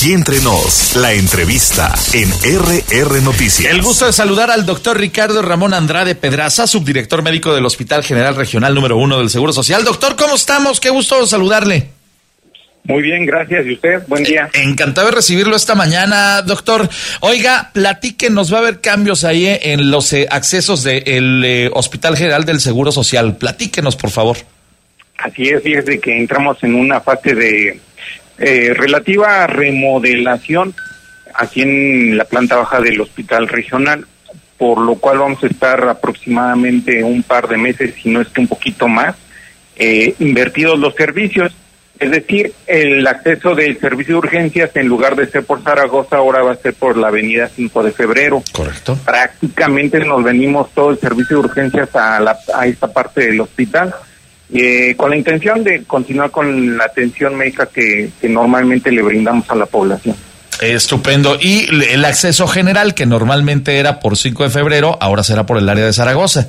Aquí entre nos, la entrevista en RR Noticias. El gusto de saludar al doctor Ricardo Ramón Andrade Pedraza, subdirector médico del Hospital General Regional número 1 del Seguro Social. Doctor, ¿cómo estamos? Qué gusto saludarle. Muy bien, gracias. ¿Y usted? Buen día. Encantado de recibirlo esta mañana, doctor. Oiga, platíquenos, va a haber cambios ahí en los accesos del Hospital General del Seguro Social. Platíquenos, por favor. Así es, fíjese que entramos en una fase de relativa remodelación aquí en la planta baja del Hospital Regional, por lo cual vamos a estar aproximadamente un par de meses, si no es que un poquito más, invertidos los servicios. Es decir, el acceso del servicio de urgencias, en lugar de ser por Zaragoza, ahora va a ser por la avenida 5 de febrero. Correcto. Prácticamente nos venimos todo el servicio de urgencias a esta parte del hospital, con la intención de continuar con la atención médica que normalmente le brindamos a la población. Estupendo. Y el acceso general, que normalmente era por 5 de febrero, ahora será por el área de Zaragoza.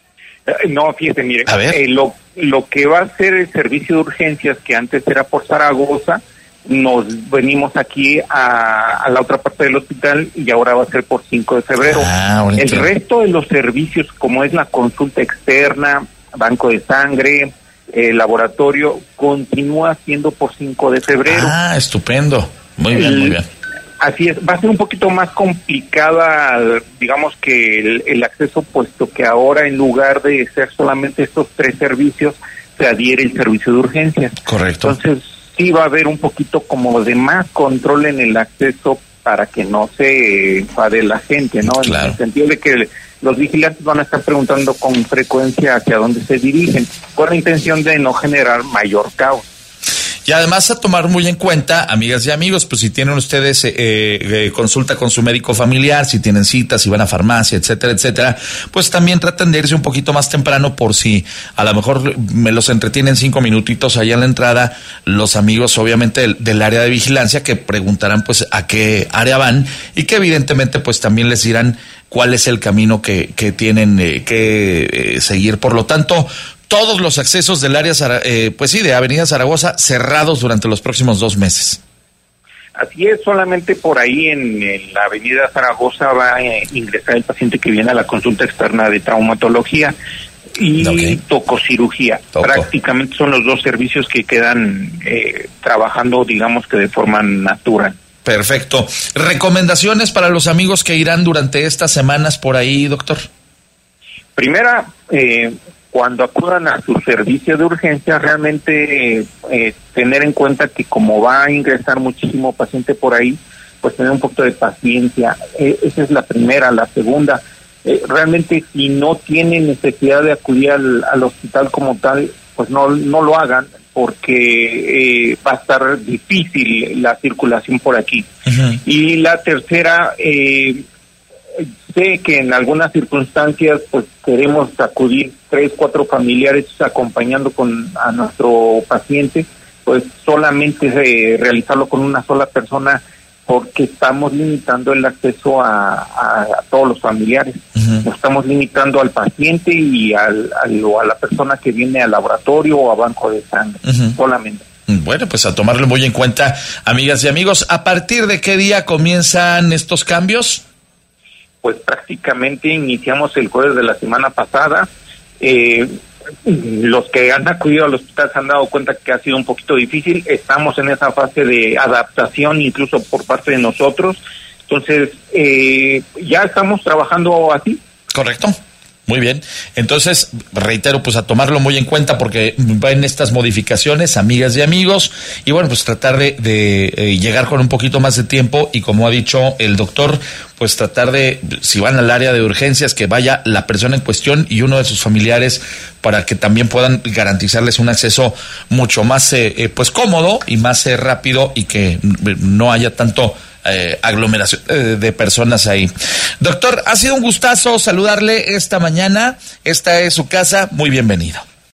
No, fíjate, mire, a ver. Lo que va a ser el servicio de urgencias, que antes era por Zaragoza, nos venimos aquí a la otra parte del hospital y ahora va a ser por 5 de febrero. El resto de los servicios, como es la consulta externa, banco de sangre, laboratorio, continúa siendo por 5 de febrero. Estupendo. Muy bien, muy bien. Así es, va a ser un poquito más complicada, digamos, que el acceso, puesto que ahora, en lugar de ser solamente estos 3 servicios, se adhiere el servicio de urgencias. Correcto. Entonces, sí va a haber un poquito como de más control en el acceso para que no se enfade la gente, ¿no? Claro. En el sentido de que los vigilantes van a estar preguntando con frecuencia hacia dónde se dirigen, con la intención de no generar mayor caos. Y además a tomar muy en cuenta, amigas y amigos, pues si tienen ustedes consulta con su médico familiar, si tienen citas, si van a farmacia, etcétera, etcétera, pues también traten de irse un poquito más temprano, por si a lo mejor me los entretienen 5 minutitos allá en la entrada, los amigos obviamente del área de vigilancia, que preguntarán pues a qué área van y que evidentemente pues también les dirán cuál es el camino que tienen que seguir. Por lo tanto, todos los accesos del área, de Avenida Zaragoza cerrados durante los próximos 2 meses. Así es, solamente por ahí en la Avenida Zaragoza va a ingresar el paciente que viene a la consulta externa de traumatología y tococirugía. Prácticamente son los 2 servicios que quedan trabajando, digamos que de forma natural. Perfecto. ¿Recomendaciones para los amigos que irán durante estas semanas por ahí, doctor? Primera, cuando acudan a su servicio de urgencia, realmente tener en cuenta que como va a ingresar muchísimo paciente por ahí, pues tener un poquito de paciencia. Esa es la primera. La segunda, realmente si no tienen necesidad de acudir al hospital como tal, pues no lo hagan, porque va a estar difícil la circulación por aquí. Uh-huh. Y la tercera, sé que en algunas circunstancias pues queremos acudir 3, 4 familiares acompañando a nuestro paciente, pues solamente realizarlo con una sola persona, porque estamos limitando el acceso a todos los familiares. Uh-huh. Nos estamos limitando al paciente y a la persona que viene al laboratorio o a banco de sangre, uh-huh, solamente. Bueno, pues a tomarlo muy en cuenta, amigas y amigos. ¿A partir de qué día comienzan estos cambios? Pues prácticamente iniciamos el jueves de la semana pasada. Los que han acudido al hospital se han dado cuenta que ha sido un poquito difícil. Estamos en esa fase de adaptación, incluso por parte de nosotros. Entonces, ya estamos trabajando así. Correcto. Muy bien. Entonces, reitero, pues a tomarlo muy en cuenta, porque van estas modificaciones, amigas y amigos, y bueno, pues tratar de llegar con un poquito más de tiempo, y como ha dicho el doctor, pues tratar de, si van al área de urgencias, que vaya la persona en cuestión y uno de sus familiares, para que también puedan garantizarles un acceso mucho más pues cómodo y más rápido, y que no haya tanto aglomeración de personas ahí. Doctor, ha sido un gustazo saludarle esta mañana. Esta es su casa. Muy bienvenido.